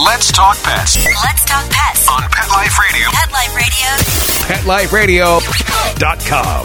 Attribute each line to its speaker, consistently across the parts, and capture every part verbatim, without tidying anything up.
Speaker 1: Let's Talk Pets.
Speaker 2: Let's Talk Pets
Speaker 1: On Pet Life Radio.
Speaker 2: Pet Life Radio.
Speaker 1: Pet Life Radio dot com.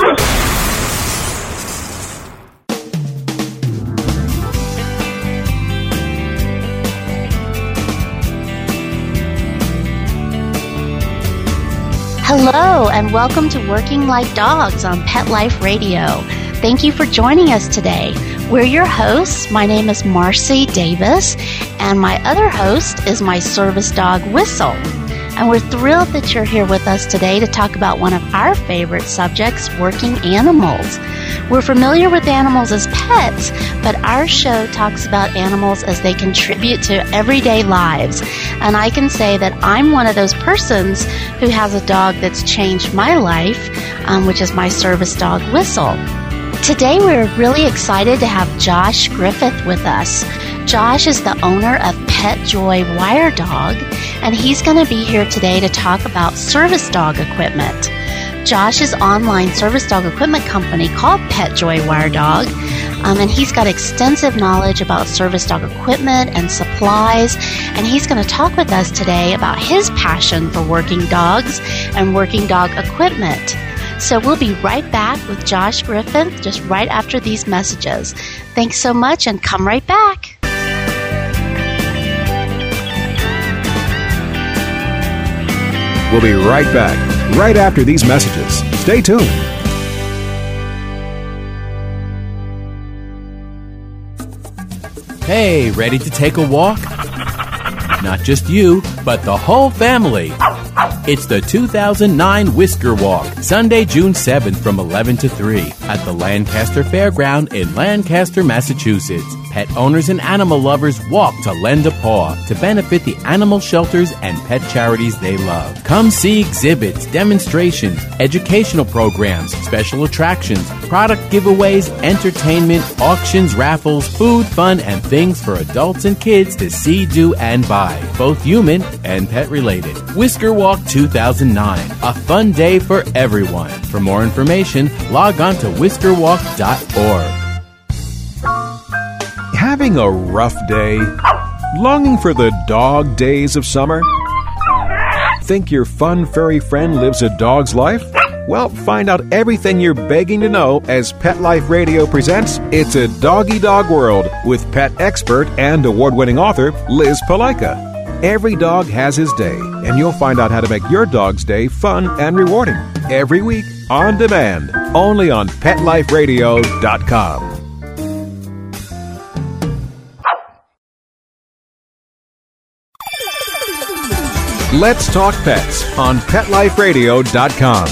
Speaker 3: Hello, and welcome to Working Like Dogs on Pet Life Radio. Thank you for joining us today. We're your hosts. My name is Marcy Davis, and my other host is my service dog, Whistle. And we're thrilled that you're here with us today to talk about one of our favorite subjects, working animals. We're familiar with animals as pets, but our show talks about animals as they contribute to everyday lives. And I can say that I'm one of those persons who has a dog that's changed my life, um, which is my service dog, Whistle. Today we're really excited to have Josh Griffith with us. Josh is the owner of Pet Joy Wire Dog, and he's going to be here today to talk about service dog equipment. Josh's online service dog equipment company called Pet Joy Wire Dog, um, and he's got extensive knowledge about service dog equipment and supplies, and he's going to talk with us today about his passion for working dogs and working dog equipment. So we'll be right back with Josh Griffith just right after these messages. Thanks so much, and come right back.
Speaker 4: We'll be right back, right after these messages. Stay tuned.
Speaker 5: Hey, ready to take a walk? Not just you, but the whole family. It's the two thousand nine Whisker Walk, Sunday, June seventh from eleven to three at the Lancaster Fairground in Lancaster, Massachusetts. Pet owners and animal lovers walk to lend a paw to benefit the animal shelters and pet charities they love. Come see exhibits, demonstrations, educational programs, special attractions, product giveaways, entertainment, auctions, raffles, food, fun, and things for adults and kids to see, do, and buy, both human and pet related. Whisker Walk two thousand nine, a fun day for everyone. For more information, log on to whisker walk dot org.
Speaker 4: Having a rough day? Longing for the dog days of summer? Think your fun furry friend lives a dog's life? Well, find out everything you're begging to know as Pet Life Radio presents It's a Doggy Dog World with pet expert and award-winning author Liz Palaika. Every dog has his day, and you'll find out how to make your dog's day fun and rewarding. Every week, on demand, only on pet life radio dot com. Let's Talk Pets on pet life radio dot com.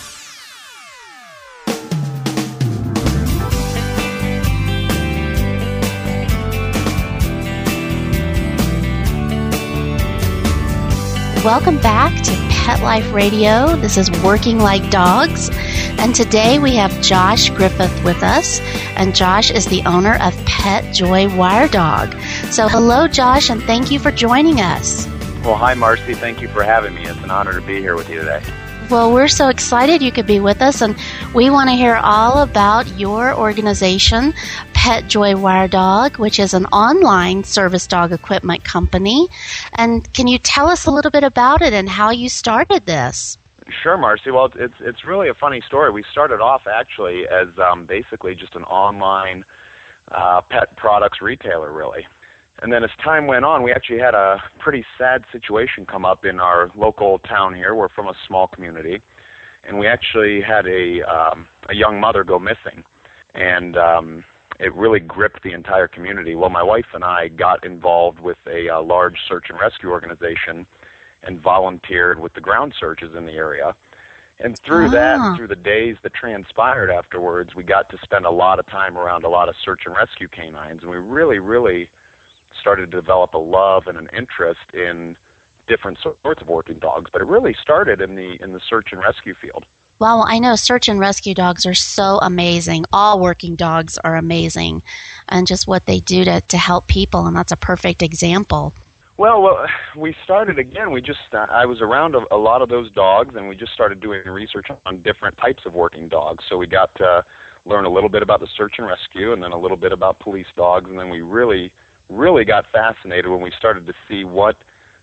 Speaker 3: Welcome back to Pet Life Radio. This is Working Like Dogs. And today we have Josh Griffith with us. And Josh is the owner of Pet Joy Wire Dog. So hello, Josh, and thank you for joining us.
Speaker 6: Well, hi, Marcy. Thank you for having me. It's an honor to be here with you today.
Speaker 3: Well, we're so excited you could be with us, and we want to hear all about your organization, Pet Joy Wire Dog, which is an online service dog equipment company. And can you tell us a little bit about it and how you started this?
Speaker 6: Sure, Marcy. Well, it's it's really a funny story. We started off actually as um, basically just an online uh, pet products retailer, really. And then as time went on, we actually had a pretty sad situation come up in our local town here. We're from a small community, and we actually had a um, a young mother go missing, and um, it really gripped the entire community. Well, my wife and I got involved with a uh, large search and rescue organization and volunteered with the ground searches in the area. And through ah. that, and through the days that transpired afterwards, we got to spend a lot of time around a lot of search and rescue canines, and we really, really started to develop a love and an interest in different sorts of working dogs, but it really started in the in the search and rescue field.
Speaker 3: Well, I know search and rescue dogs are so amazing. All working dogs are amazing, and just what they do to, to help people, and that's a perfect example.
Speaker 6: Well, well we started again. We just uh, I was around a, a lot of those dogs, and we just started doing research on different types of working dogs. So we got to learn a little bit about the search and rescue, and then a little bit about police dogs, and then we really really got fascinated when we started to see what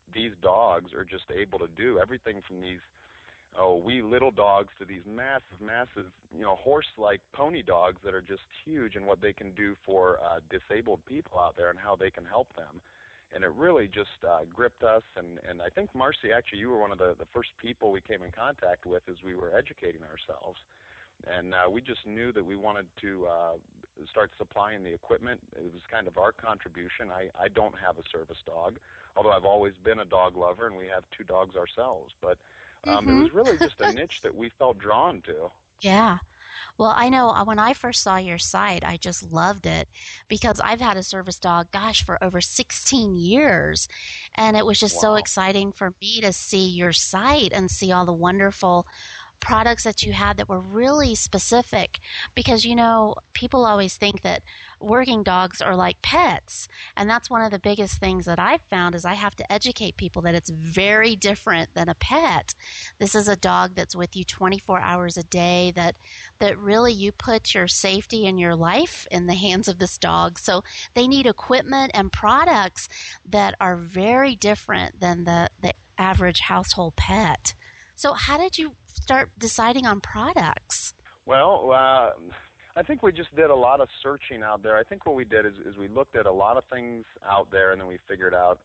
Speaker 6: these dogs are just able to do everything from these oh wee little dogs to these massive, massive, you know, horse-like pony dogs that are just huge in what they can do for uh, disabled people out there and how they can help them. And it really just uh, gripped us. And, and I think, Marcy, actually, you were one of the, the first people we came in contact with as we were educating ourselves. And uh, we just knew that we wanted to uh, start supplying the equipment. It was kind of our contribution. I, I don't have a service dog, although I've always been a dog lover, and we have two dogs ourselves. But um, mm-hmm. it was really just a niche that we felt drawn to.
Speaker 3: Yeah. Well, I know when I first saw your site, I just loved it because I've had a service dog, gosh, for over sixteen years. And it was just wow. so exciting for me to see your site and see all the wonderful products that you had that were really specific, because, you know, people always think that working dogs are like pets, and that's one of the biggest things that I've found is I have to educate people that it's very different than a pet. This is a dog that's with you twenty-four hours a day, that that really you put your safety and your life in the hands of this dog. So they need equipment and products that are very different than the, the average household pet. So how did you start deciding on products?
Speaker 6: Well, uh, I think we just did a lot of searching out there. I think what we did is, is we looked at a lot of things out there, and then we figured out,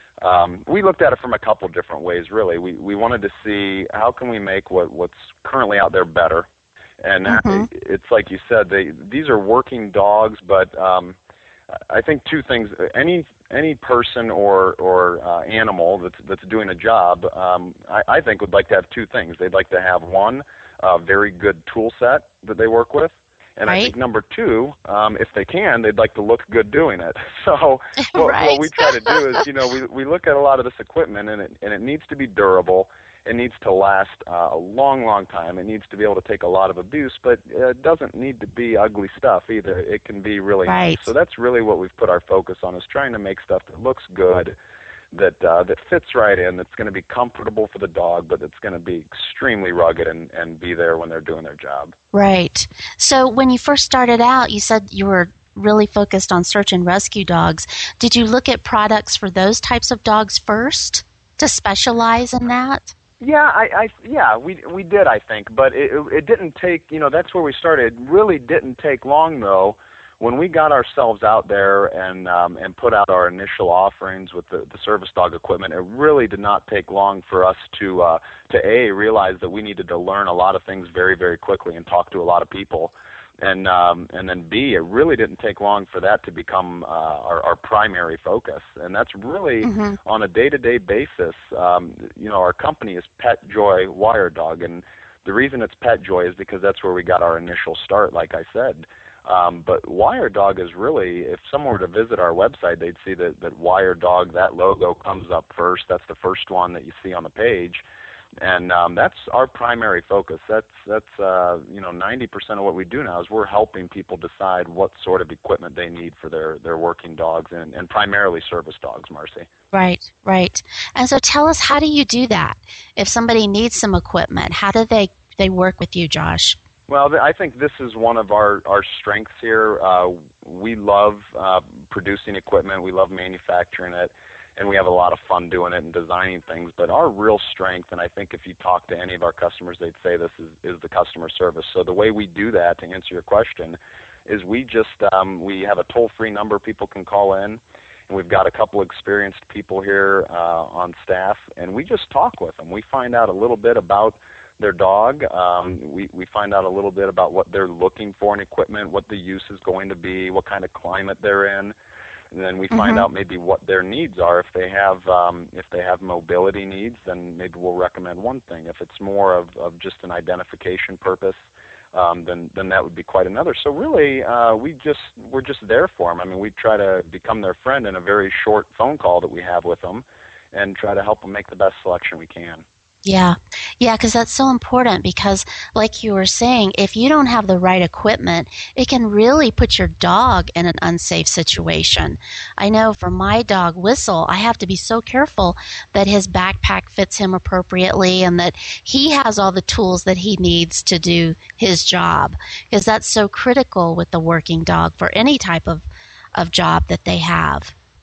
Speaker 6: um, we looked at it from a couple different ways, really. We we wanted to see how can we make what, what's currently out there better. And mm-hmm. it's like you said, they these are working dogs, but um, I think two things. Any any person or or uh, animal that's that's doing a job, um, I, I think would like to have two things. They'd like to have one, a very good tool set that they work with, and right. I think number two, um, if they can, they'd like to look good doing it. So what,
Speaker 3: right.
Speaker 6: what we try to do is, you know, we we look at a lot of this equipment, and it and it needs to be durable. It needs to last uh, a long, long time. It needs to be able to take a lot of abuse, but it doesn't need to be ugly stuff either. It can be really
Speaker 3: right.
Speaker 6: nice. So that's really what we've put our focus on, is trying to make stuff that looks good, that uh, that fits right in, that's going to be comfortable for the dog, but it's going to be extremely rugged and, and be there when they're doing their job.
Speaker 3: Right. So when you first started out, you said you were really focused on search and rescue dogs. Did you look at products for those types of dogs first to specialize in that?
Speaker 6: Yeah, I, I yeah, we we did, I think, but it it didn't take, you know, that's where we started. It really didn't take long, though, when we got ourselves out there and um, and put out our initial offerings with the, the service dog equipment. It really did not take long for us to uh, to a realize that we needed to learn a lot of things very, very quickly and talk to a lot of people. And um, and then B, it really didn't take long for that to become uh, our, our primary focus, and that's really mm-hmm. on a day-to-day basis. Um, you know, our company is Pet Joy Wire Dog, and the reason it's Pet Joy is because that's where we got our initial start, like I said. Um, but Wire Dog is really, if someone were to visit our website, they'd see that, that Wire Dog, that logo comes up first. That's the first one that you see on the page. And um, that's our primary focus. That's that's uh, you know ninety percent of what we do now is we're helping people decide what sort of equipment they need for their, their working dogs, and, and primarily service dogs, Marcy.
Speaker 3: Right, right. And so tell us, how do you do that? If somebody needs some equipment, how do they, they work with you, Josh?
Speaker 6: Well, I think this is one of our, our strengths here. Uh, we love uh, producing equipment. We love manufacturing it. And we have a lot of fun doing it and designing things. But our real strength, and I think if you talk to any of our customers, they'd say this, is, is the customer service. So the way we do that, to answer your question, is we just um, we have a toll-free number people can call in, and we've got a couple experienced people here uh, on staff, and we just talk with them. We find out a little bit about their dog. Um, we, we find out a little bit about what they're looking for in equipment, what the use is going to be, what kind of climate they're in. And then we find mm-hmm. out maybe what their needs are. If they have um, if they have mobility needs, then maybe we'll recommend one thing. If it's more of, of just an identification purpose, um, then then that would be quite another. So really, uh, we just we're just there for them. I mean, we try to become their friend in a very short phone call that we have with them, and try to help them make the best selection we can.
Speaker 3: Yeah, yeah, because that's so important, because like you were saying, if you don't have the right equipment, it can really put your dog in an unsafe situation. I know for my dog, Whistle, I have to be so careful that his backpack fits him appropriately and that he has all the tools that he needs to do his job, because that's so critical with the working dog for any type of, of job that they have.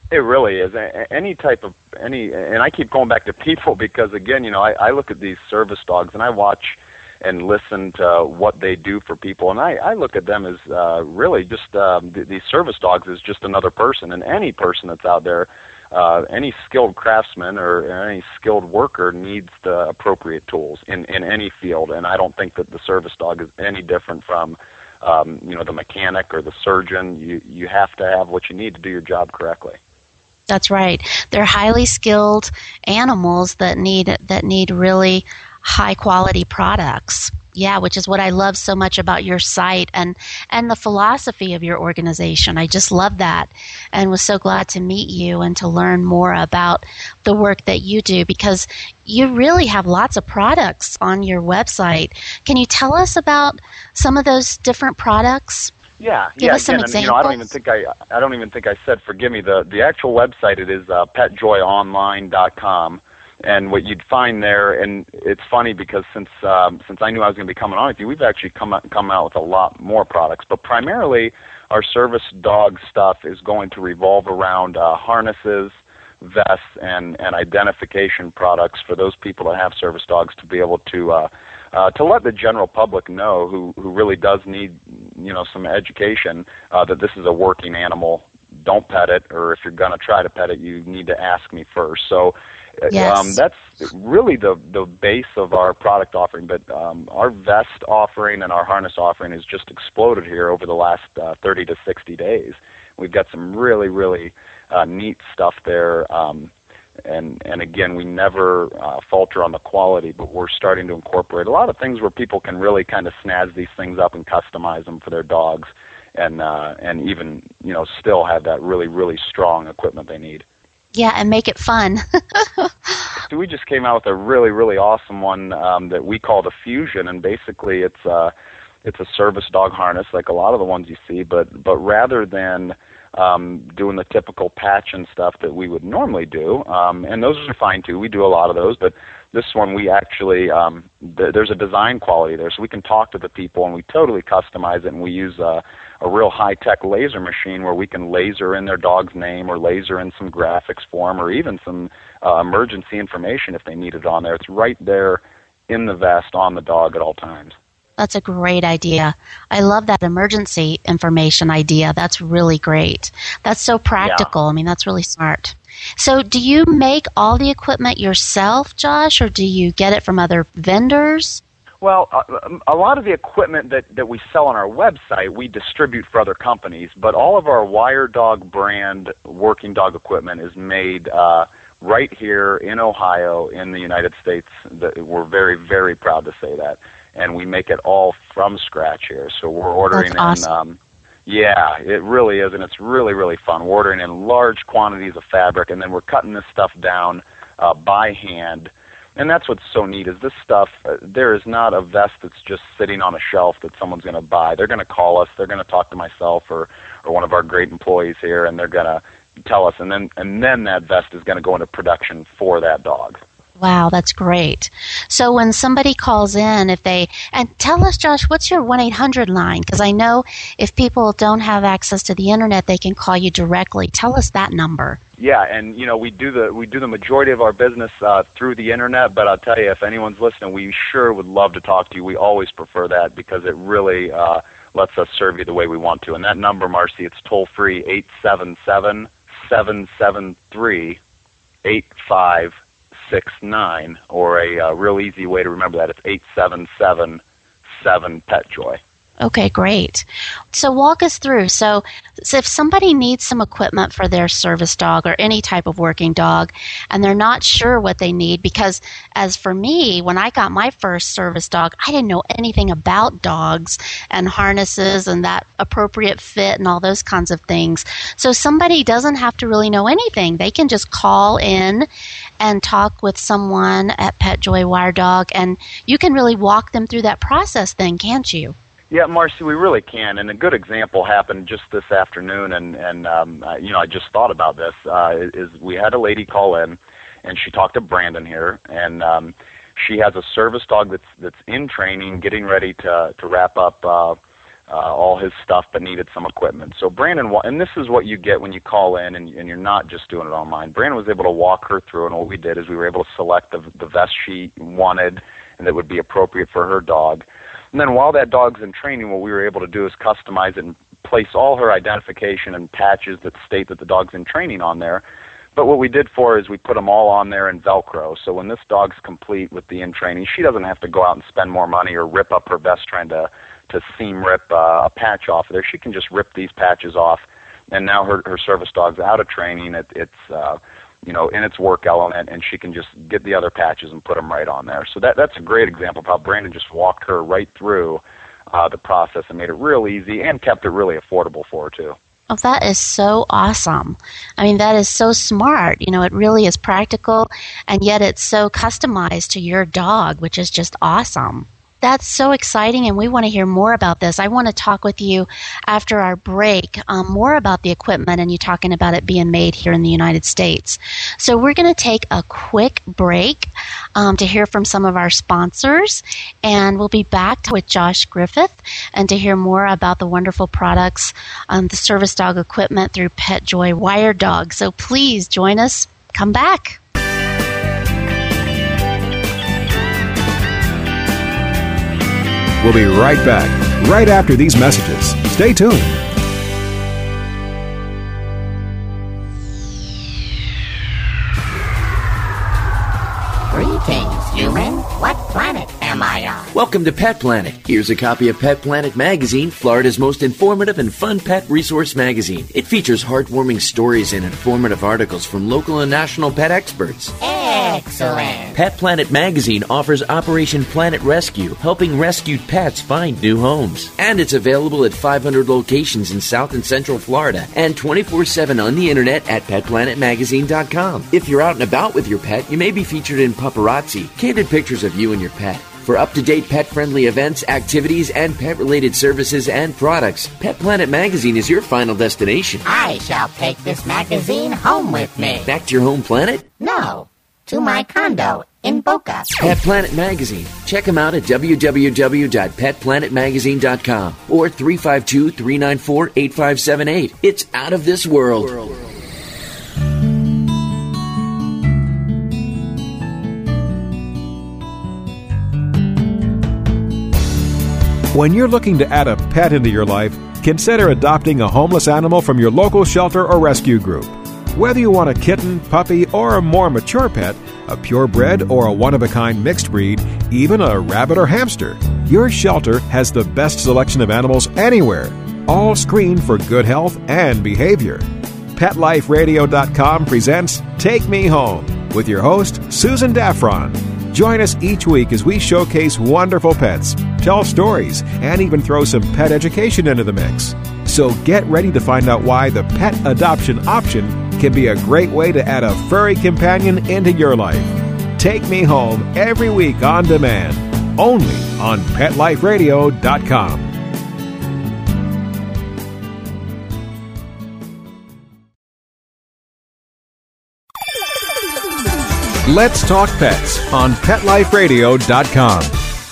Speaker 6: It really is. A- Any type of any, and I keep going back to people because again, you know, I, I look at these service dogs and I watch and listen to what they do for people, and I, I look at them as uh, really just um, th- these service dogs as just another person, and any person that's out there, uh, any skilled craftsman or any skilled worker needs the appropriate tools in, in any field, and I don't think that the service dog is any different from um, you know, the mechanic or the surgeon. You you have to have what you need to do your job correctly.
Speaker 3: That's right. They're highly skilled animals that need that need really high quality products. Yeah, which is what I love so much about your site and, and the philosophy of your organization. I just love that and was so glad to meet you and to learn more about the work that you do because you really have lots of products on your website. Can you tell us about some of those different products?
Speaker 6: Yeah,
Speaker 3: Give
Speaker 6: yeah.
Speaker 3: us some
Speaker 6: Again, and, you know, I don't even think I, I don't even think I said. Forgive me. The the actual website it is uh, pet joy online dot com, and what you'd find there, and it's funny because since um, since I knew I was going to be coming on with you, we've actually come out, come out with a lot more products. But primarily, our service dog stuff is going to revolve around uh, harnesses, vests, and and identification products for those people that have service dogs to be able to. Uh, Uh, to let the general public know who, who really does need, you know, some education uh, that this is a working animal. Don't pet it, or if you're going to try to pet it, you need to ask me first. So
Speaker 3: Yes.
Speaker 6: um, that's really the, the base of our product offering. But um, our vest offering and our harness offering has just exploded here over the last uh, thirty to sixty days. We've got some really, really uh, neat stuff there. Um, And, and again, we never uh, falter on the quality, but we're starting to incorporate a lot of things where people can really kind of snazz these things up and customize them for their dogs, and uh, and even, you know, still have that really, really strong equipment they need.
Speaker 3: Yeah, and make it fun.
Speaker 6: So we just came out with a really, really awesome one um, that we call the Fusion, and basically it's uh, it's a service dog harness like a lot of the ones you see, but but rather than Um, doing the typical patch and stuff that we would normally do, um, and those are fine too. We do a lot of those, but this one we actually um, th- there's a design quality there, so we can talk to the people and we totally customize it. And we use a, a real high-tech laser machine where we can laser in their dog's name or laser in some graphics for them, or even some uh, emergency information if they need it on there. It's right there in the vest on the dog at all times.
Speaker 3: That's a great idea. I love that emergency information idea. That's really great. That's so practical.
Speaker 6: Yeah.
Speaker 3: I mean, that's really smart. So do you make all the equipment yourself, Josh, or do you get it from other vendors?
Speaker 6: Well, a, a lot of the equipment that, that we sell on our website, we distribute for other companies, but all of our Wire Dog brand working dog equipment is made uh, right here in Ohio in the United States. We're very, very proud to say that. And we make it all from scratch here. So we're ordering
Speaker 3: That's awesome.
Speaker 6: in, um, yeah, it really is, and it's really, really fun. We're ordering in large quantities of fabric, and then we're cutting this stuff down uh, by hand. And that's what's so neat is this stuff, uh, there is not a vest that's just sitting on a shelf that someone's going to buy. They're going to call us. They're going to talk to myself or, or one of our great employees here, and they're going to tell us, and then and then that vest is going to go into production for that dog.
Speaker 3: Wow, that's great. So when somebody calls in, if they, and tell us, Josh, what's your one eight hundred line? Because I know if people don't have access to the internet, they can call you directly. Tell us that number.
Speaker 6: Yeah, and you know we do the we do the majority of our business uh, through the internet. But I'll tell you, if anyone's listening, we sure would love to talk to you. We always prefer that because it really uh, lets us serve you the way we want to. And that number, Marcy, it's toll free eight seven seven, seven seven three, eight five six nine, or a uh, real easy way to remember that, it's eight seven seven, seven pet joy.
Speaker 3: Okay, great. So walk us through. So, so if somebody needs some equipment for their service dog or any type of working dog, and they're not sure what they need, because as for me, when I got my first service dog, I didn't know anything about dogs and harnesses and that appropriate fit and all those kinds of things. So somebody doesn't have to really know anything. They can just call in and talk with someone at Pet Joy Wire Dog, and you can really walk them through that process then, can't you?
Speaker 6: Yeah, Marcy, we really can. And a good example happened just this afternoon, and, and um, uh, you know, I just thought about this, uh, is we had a lady call in, and she talked to Brandon here, and um, she has a service dog that's that's in training, getting ready to, to wrap up uh, uh, all his stuff but needed some equipment. So Brandon, wa- and this is what you get when you call in and, and you're not just doing it online. Brandon was able to walk her through, and what we did is we were able to select the, the vest she wanted and that would be appropriate for her dog. And then while that dog's in training, what we were able to do is customize it and place all her identification and patches that state that the dog's in training on there. But what we did for her is we put them all on there in Velcro. So when this dog's complete with the in-training, she doesn't have to go out and spend more money or rip up her vest trying to, to seam rip uh, a patch off of there. She can just rip these patches off, and now her, her service dog's out of training. It, it's uh, you know, in its work element, and she can just get the other patches and put them right on there. So that that's a great example of how Brandon just walked her right through uh, the process and made it real easy and kept it really affordable for her, too.
Speaker 3: Oh, that is so awesome. I mean, that is so smart. You know, it really is practical, and yet it's so customized to your dog, which is just awesome. That's so exciting, and we want to hear more about this. I want to talk with you after our break um, more about the equipment and you talking about it being made here in the United States. So we're going to take a quick break um, to hear from some of our sponsors, and we'll be back with Josh Griffith and to hear more about the wonderful products, um, the service dog equipment through PetJoy Wire Dog. So please join us. Come back.
Speaker 4: We'll be right back, right after these messages. Stay tuned.
Speaker 7: Greetings, human. What planet am I on?
Speaker 8: Welcome to Pet Planet. Here's a copy of Pet Planet Magazine, Florida's most informative and fun pet resource magazine. It features heartwarming stories and informative articles from local and national pet experts.
Speaker 7: Excellent.
Speaker 8: Pet Planet Magazine offers Operation Planet Rescue, helping rescued pets find new homes. And it's available at five hundred locations in South and Central Florida and twenty-four seven on the internet at pet planet magazine dot com. If you're out and about with your pet, you may be featured in Paparazzi, candid pictures of you and your pet. For up-to-date pet-friendly events, activities, and pet-related services and products, Pet Planet Magazine is your final destination.
Speaker 7: I shall take this magazine home with me.
Speaker 8: Back to your home planet?
Speaker 7: No, to my condo in Boca.
Speaker 8: Pet Planet Magazine. Check them out at w w w dot pet planet magazine dot com or three five two, three nine four, eight five seven eight. It's out of this world.
Speaker 4: When you're looking to add a pet into your life, consider adopting a homeless animal from your local shelter or rescue group. Whether you want a kitten, puppy, or a more mature pet, a purebred or a one-of-a-kind mixed breed, even a rabbit or hamster, your shelter has the best selection of animals anywhere, all screened for good health and behavior. Pet Life Radio dot com presents Take Me Home with your host, Susan Daffron. Join us each week as we showcase wonderful pets, tell stories, and even throw some pet education into the mix. So get ready to find out why the pet adoption option can be a great way to add a furry companion into your life. Take Me Home every week on demand, only on Pet Life Radio dot com. Let's Talk Pets on Pet Life Radio dot com.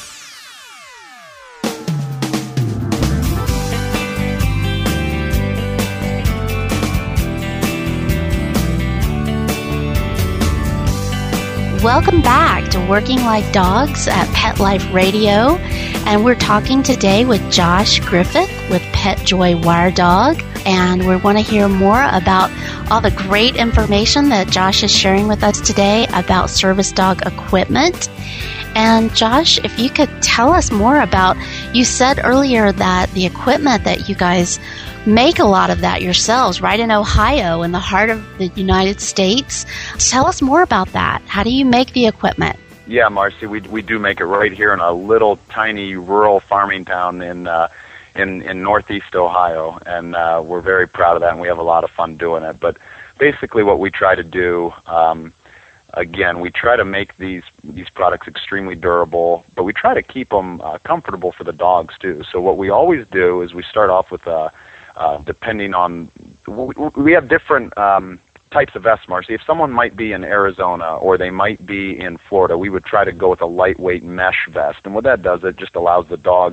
Speaker 3: Welcome back to Working Like Dogs at Pet Life Radio, and we're talking today with Josh Griffith with PetJoy Wire Dog, and we want to hear more about all the great information that Josh is sharing with us today about service dog equipment. And Josh, if you could tell us more about, you said earlier that the equipment that you guys make a lot of that yourselves, right in Ohio, in the heart of the United States. Tell us more about that. How do you make the equipment?
Speaker 6: Yeah, Marcy, we we do make it right here in a little tiny rural farming town in uh, in in northeast Ohio, and uh, we're very proud of that, and we have a lot of fun doing it. But basically, what we try to do, um, again, we try to make these these products extremely durable, but we try to keep them uh, comfortable for the dogs too. So what we always do is we start off with a Uh, depending on, we, we have different um, types of vests, Marcy. If someone might be in Arizona or they might be in Florida, we would try to go with a lightweight mesh vest. And what that does, it just allows the dogs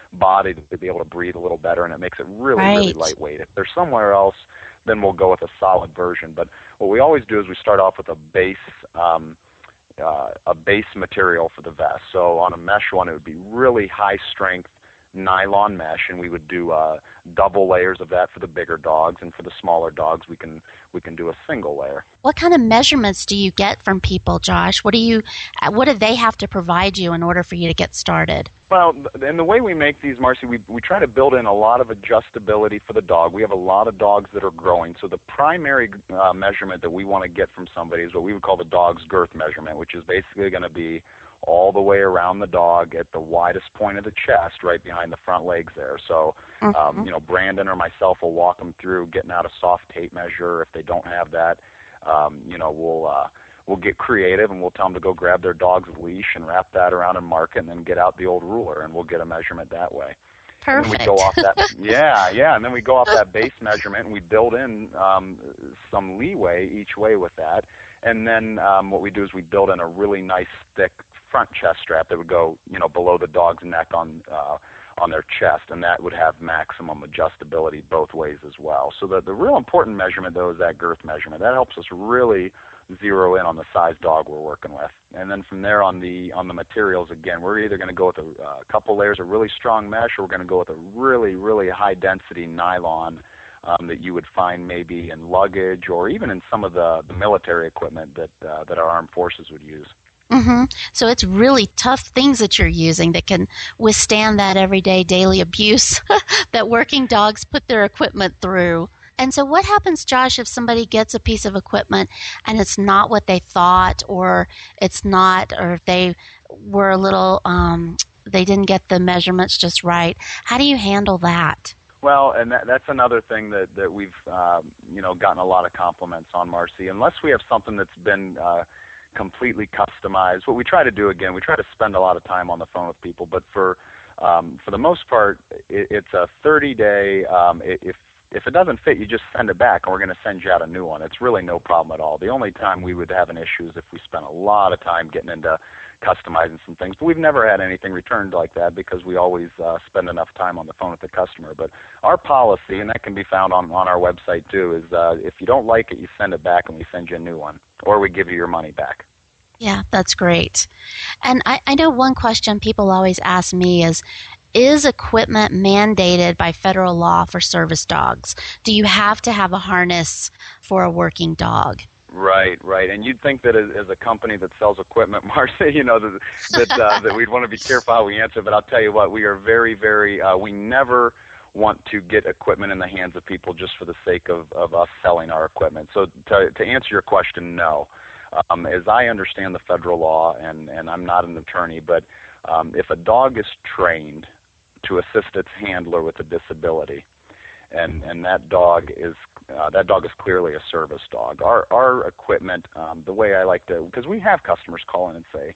Speaker 6: body to be able to breathe a little better, and it makes it really,
Speaker 3: right.
Speaker 6: really lightweight. If they're somewhere else, then we'll go with a solid version. But what we always do is we start off with a base um, uh, a base material for the vest. So on a mesh one, it would be really high-strength nylon mesh, and we would do uh, double layers of that for the bigger dogs, and for the smaller dogs, we can we can do a single layer.
Speaker 3: What kind of measurements do you get from people, Josh? What do you, what do they have to provide you in order for you to get started?
Speaker 6: Well, and the way we make these, Marcy, we we try to build in a lot of adjustability for the dog. We have a lot of dogs that are growing, so the primary uh, measurement that we want to get from somebody is what we would call the dog's girth measurement, which is basically going to be all the way around the dog at the widest point of the chest, right behind the front legs there. So, um, mm-hmm. you know, Brandon or myself will walk them through getting out a soft tape measure. If they don't have that, um, you know, we'll uh, we'll get creative and we'll tell them to go grab their dog's leash and wrap that around and mark it, and then get out the old ruler, and we'll get a measurement that way.
Speaker 3: Perfect.
Speaker 6: And then we go off that, yeah, yeah, and then we go off that base measurement, and we build in um, some leeway each way with that. And then um, what we do is we build in a really nice thick front chest strap that would go, you know, below the dog's neck on uh, on their chest, and that would have maximum adjustability both ways as well. So the the real important measurement, though, is that girth measurement. That helps us really zero in on the size dog we're working with. And then from there on the on the materials, again, we're either going to go with a, a couple layers of really strong mesh, or we're going to go with a really, really high-density nylon um, that you would find maybe in luggage or even in some of the, the military equipment that uh, that our armed forces would use.
Speaker 3: Mm-hmm. So it's really tough things that you're using that can withstand that everyday daily abuse that working dogs put their equipment through. And so what happens, Josh, if somebody gets a piece of equipment and it's not what they thought, or it's not, or if they were a little, um, they didn't get the measurements just right? How do you handle that?
Speaker 6: Well, and that, that's another thing that, that we've, um, you know, gotten a lot of compliments on, Marcy. Unless we have something that's been uh, completely customized, what we try to do, again, we try to spend a lot of time on the phone with people, but for um, for the most part, it, it's a thirty-day, um, if If it doesn't fit, you just send it back, and we're going to send you out a new one. It's really no problem at all. The only time we would have an issue is if we spent a lot of time getting into customizing some things. But we've never had anything returned like that because we always uh, spend enough time on the phone with the customer. But our policy, and that can be found on, on our website too, is uh, if you don't like it, you send it back and we send you a new one, or we give you your money back.
Speaker 3: Yeah, that's great. And I, I know one question people always ask me is, is equipment mandated by federal law for service dogs? Do you have to have a harness for a working dog?
Speaker 6: Right, right. And you'd think that as, as a company that sells equipment, Marcy, you know, that that, uh, that we'd want to be careful how we answer. But I'll tell you what, we are very, very, uh, we never want to get equipment in the hands of people just for the sake of, of us selling our equipment. So to, to answer your question, no. Um, as I understand the federal law, and, and I'm not an attorney, but um, if a dog is trained to assist its handler with a disability, and and that dog is uh, that dog is clearly a service dog. Our our equipment, um, the way I like to, because we have customers call in and say,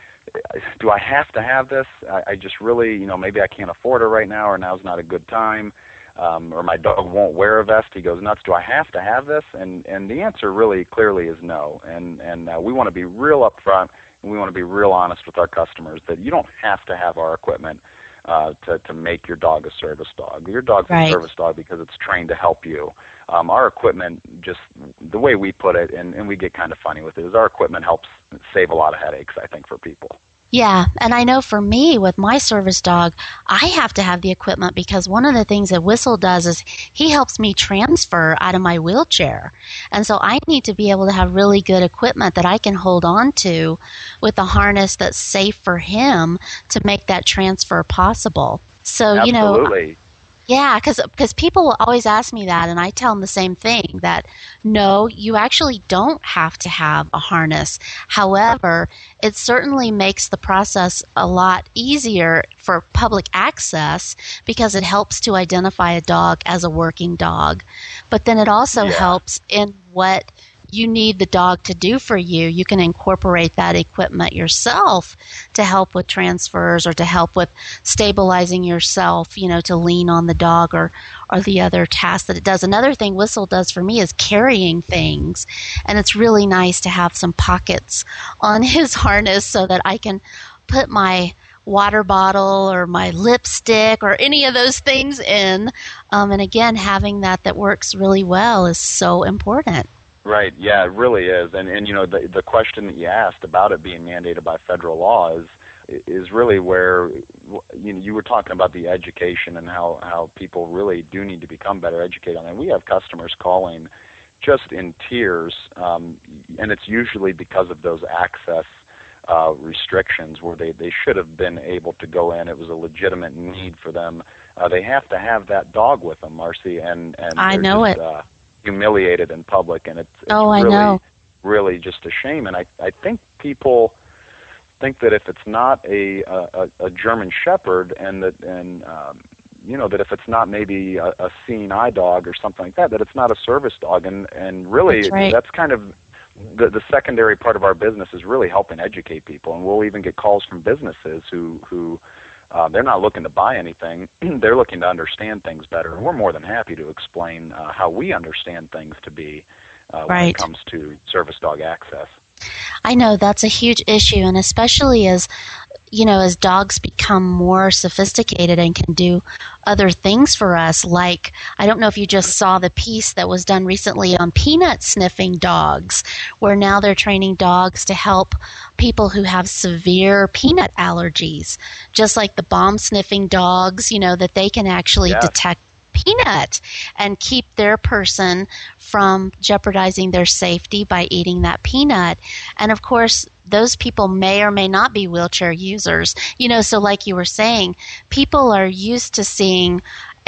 Speaker 6: do I have to have this? I, I just really, you know, maybe I can't afford it right now, or now's not a good time, um, or my dog won't wear a vest. He goes nuts. Do I have to have this? And and the answer really clearly is no. And and uh, we want to be real upfront, and we want to be real honest with our customers that you don't have to have our equipment Uh, to, to make your dog a service dog. Your dog's
Speaker 3: right.
Speaker 6: a service dog because it's trained to help you. Um, our equipment, just the way we put it, and, and we get kind of funny with it, is our equipment helps save a lot of headaches, I think, for people.
Speaker 3: Yeah, and I know for me, with my service dog, I have to have the equipment because one of the things that Whistle does is he helps me transfer out of my wheelchair. And so I need to be able to have really good equipment that I can hold on to with a harness that's safe for him to make that transfer possible. So,
Speaker 6: Absolutely.
Speaker 3: you know, yeah, because people will always ask me that, and I tell them the same thing, that no, you actually don't have to have a harness. However, it certainly makes the process a lot easier for public access because it helps to identify a dog as a working dog. But then it also
Speaker 6: yeah.
Speaker 3: helps in what you need the dog to do for you. You can incorporate that equipment yourself to help with transfers or to help with stabilizing yourself, you know, to lean on the dog or, or the other tasks that it does. Another thing Whistle does for me is carrying things. And it's really nice to have some pockets on his harness so that I can put my water bottle or my lipstick or any of those things in. Um, and again, having that that works really well is so important.
Speaker 6: Right. Yeah, it really is. And and you know the the question that you asked about it being mandated by federal law is is really where you know you were talking about the education and how how people really do need to become better educated on it. And we have customers calling just in tears, um, and it's usually because of those access uh, restrictions where they they should have been able to go in. It was a legitimate need for them. Uh, they have to have that dog with them, Marcy, and and
Speaker 3: I know
Speaker 6: just,
Speaker 3: it.
Speaker 6: Uh, humiliated in public, and it's, it's
Speaker 3: oh, I
Speaker 6: really,
Speaker 3: know.
Speaker 6: really just a shame. And I, I think people think that if it's not a a, a German Shepherd, and that and um, you know that if it's not maybe a, a seeing eye dog or something like that, that it's not a service dog. And and really,
Speaker 3: that's, right.
Speaker 6: that's kind of the the secondary part of our business is really helping educate people. And we'll even get calls from businesses who who. Uh, they're not looking to buy anything. They're looking to understand things better. And we're more than happy to explain uh, how we understand things to be uh, when
Speaker 3: right.
Speaker 6: it comes to service dog access.
Speaker 3: I know that's a huge issue, and especially as you know, as dogs become more sophisticated and can do other things for us, like, I don't know if you just saw the piece that was done recently on peanut sniffing dogs, where now they're training dogs to help people who have severe peanut allergies, just like the bomb sniffing dogs, you know, that they can actually
Speaker 6: yeah.
Speaker 3: detect peanut and keep their person from jeopardizing their safety by eating that peanut. And of course, those people may or may not be wheelchair users. You know, so like you were saying, people are used to seeing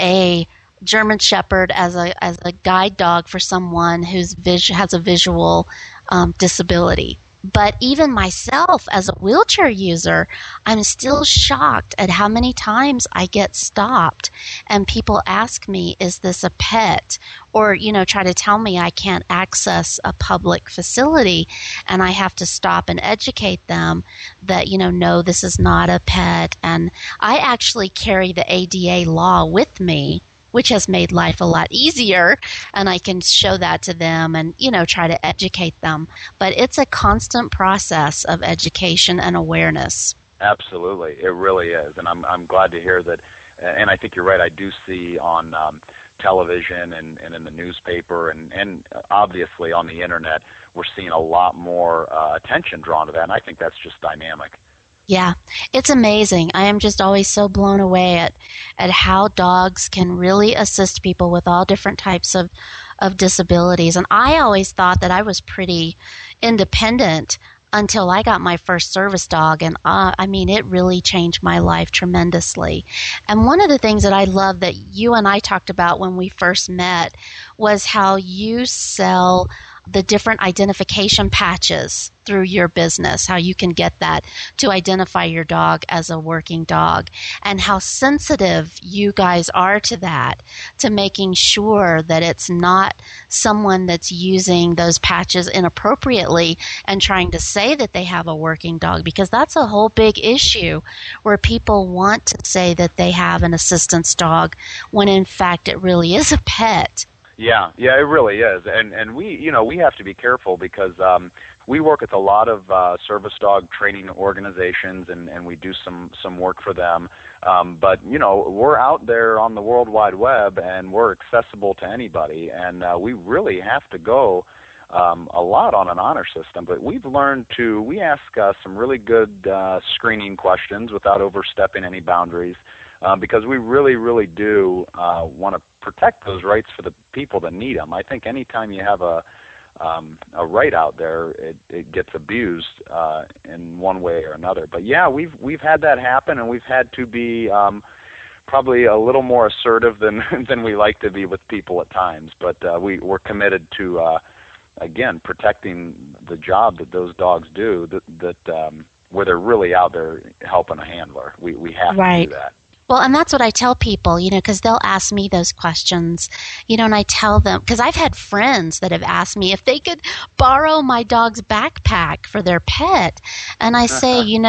Speaker 3: a German Shepherd as a as a guide dog for someone who's vis- has a visual um, disability. But even myself as a wheelchair user, I'm still shocked at how many times I get stopped and people ask me, is this a pet? Or, you know, try to tell me I can't access a public facility, and I have to stop and educate them that, you know, no, this is not a pet. And I actually carry the A D A law with me, which has made life a lot easier, and I can show that to them and, you know, try to educate them. But it's a constant process of education and awareness.
Speaker 6: Absolutely. It really is. And I'm I'm glad to hear that. And I think you're right. I do see on um, television and, and in the newspaper and, and obviously on the Internet, we're seeing a lot more uh, attention drawn to that, and I think that's just dynamic.
Speaker 3: Yeah, it's amazing. I am just always so blown away at, at how dogs can really assist people with all different types of, of disabilities. And I always thought that I was pretty independent until I got my first service dog. And uh, I mean, it really changed my life tremendously. And one of the things that I love that you and I talked about when we first met was how you sell the different identification patches through your business, how you can get that to identify your dog as a working dog, and how sensitive you guys are to that, to making sure that it's not someone that's using those patches inappropriately and trying to say that they have a working dog, because that's a whole big issue where people want to say that they have an assistance dog when in fact it really is a pet.
Speaker 6: Yeah, yeah, it really is, and and we, you know, we have to be careful because um, we work with a lot of uh, service dog training organizations, and, and we do some some work for them. Um, but you know, we're out there on the World Wide Web, and we're accessible to anybody, and uh, we really have to go um, a lot on an honor system. But we've learned to we ask uh, some really good uh, screening questions without overstepping any boundaries, uh, because we really, really do uh, want to protect those rights for the people that need them. I think anytime you have a um, a right out there, it, it gets abused uh, in one way or another. But yeah, we've we've had that happen, and we've had to be um, probably a little more assertive than than we like to be with people at times. But uh, we we're committed to uh, again protecting the job that those dogs do. That that um, where they're really out there helping a handler. We we have
Speaker 3: right.
Speaker 6: to do that.
Speaker 3: Well, and that's what I tell people, you know, because they'll ask me those questions, you know, and I tell them, because I've had friends that have asked me if they could borrow my dog's backpack for their pet. And I say, you know,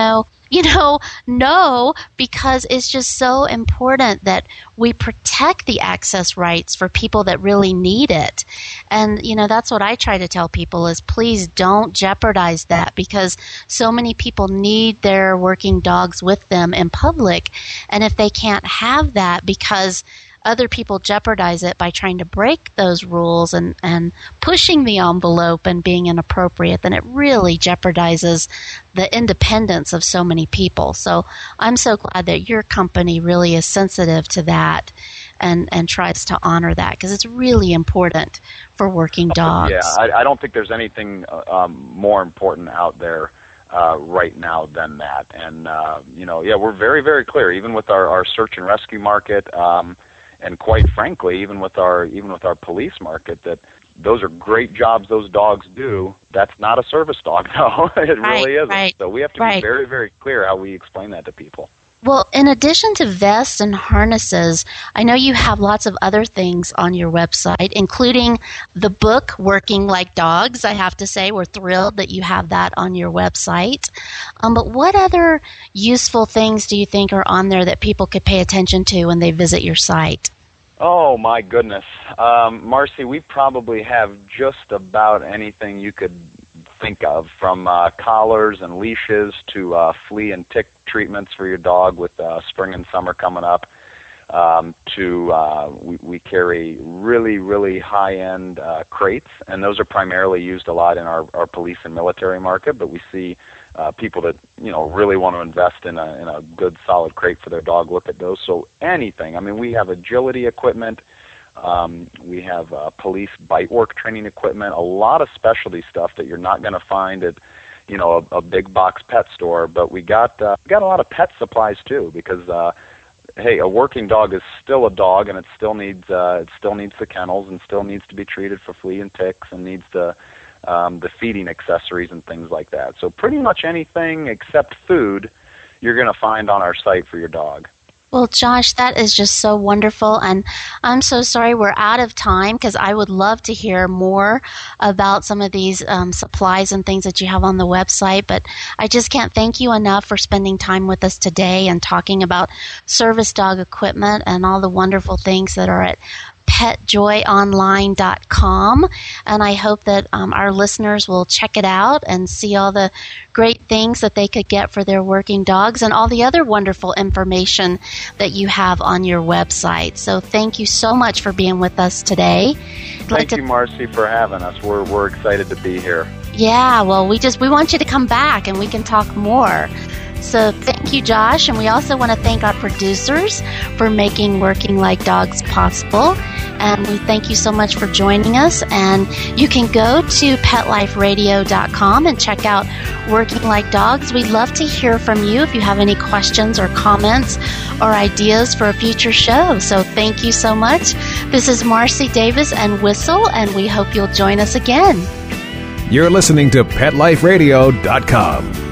Speaker 3: you know, no, because it's just so important that we protect the access rights for people that really need it. And, you know, that's what I try to tell people is please don't jeopardize that, because so many people need their working dogs with them in public. And if they can't have that because other people jeopardize it by trying to break those rules and, and pushing the envelope and being inappropriate, then it really jeopardizes the independence of so many people. So I'm so glad that your company really is sensitive to that and, and tries to honor that, because it's really important for working dogs.
Speaker 6: Yeah, I, I don't think there's anything um, more important out there Uh, right now than that. And, uh, you know, yeah, we're very, very clear, even with our, our search and rescue market, um, and quite frankly, even with our even with our police market, that those are great jobs those dogs do. That's not a service dog, no. It
Speaker 3: right,
Speaker 6: really isn't.
Speaker 3: Right,
Speaker 6: so we have to
Speaker 3: right.
Speaker 6: be very, very clear how we explain that to people.
Speaker 3: Well, in addition to vests and harnesses, I know you have lots of other things on your website, including the book, Working Like Dogs. I have to say, we're thrilled that you have that on your website. Um, but what other useful things do you think are on there that people could pay attention to when they visit your site?
Speaker 6: Oh, my goodness. Um, Marcy, we probably have just about anything you could think of, from uh, collars and leashes to uh, flea and tick treatments for your dog with uh, spring and summer coming up, um, to uh, we, we carry really, really high-end uh, crates, and those are primarily used a lot in our, our police and military market, but we see uh, people that, you know, really want to invest in a, in a good, solid crate for their dog, look at those. So anything. I mean, we have agility equipment. Um, we have uh, police bite work training equipment, a lot of specialty stuff that you're not going to find at, you know, a, a big box pet store. But we got uh, got a lot of pet supplies too, because uh, hey, a working dog is still a dog, and it still needs uh, it still needs the kennels, and still needs to be treated for flea and ticks, and needs the um, the feeding accessories and things like that. So pretty much anything except food you're going to find on our site for your dog.
Speaker 3: Well, Josh, that is just so wonderful, and I'm so sorry we're out of time, because I would love to hear more about some of these um, supplies and things that you have on the website, but I just can't thank you enough for spending time with us today and talking about service dog equipment and all the wonderful things that are at pet joy online dot com, and I hope that um, our listeners will check it out and see all the great things that they could get for their working dogs and all the other wonderful information that you have on your website. So thank you so much for being with us today. I'd like
Speaker 6: Thank
Speaker 3: to-
Speaker 6: you, Marcy, for having us. We're we're excited to be here.
Speaker 3: Yeah, well, we just we want you to come back and we can talk more. So thank you, Josh, and we also want to thank our producers for making Working Like Dogs possible. And we thank you so much for joining us. And you can go to pet life radio dot com and check out Working Like Dogs. We'd love to hear from you if you have any questions or comments or ideas for a future show. So thank you so much. This is Marcy Davis and Whistle, and we hope you'll join us again.
Speaker 4: You're listening to pet life radio dot com.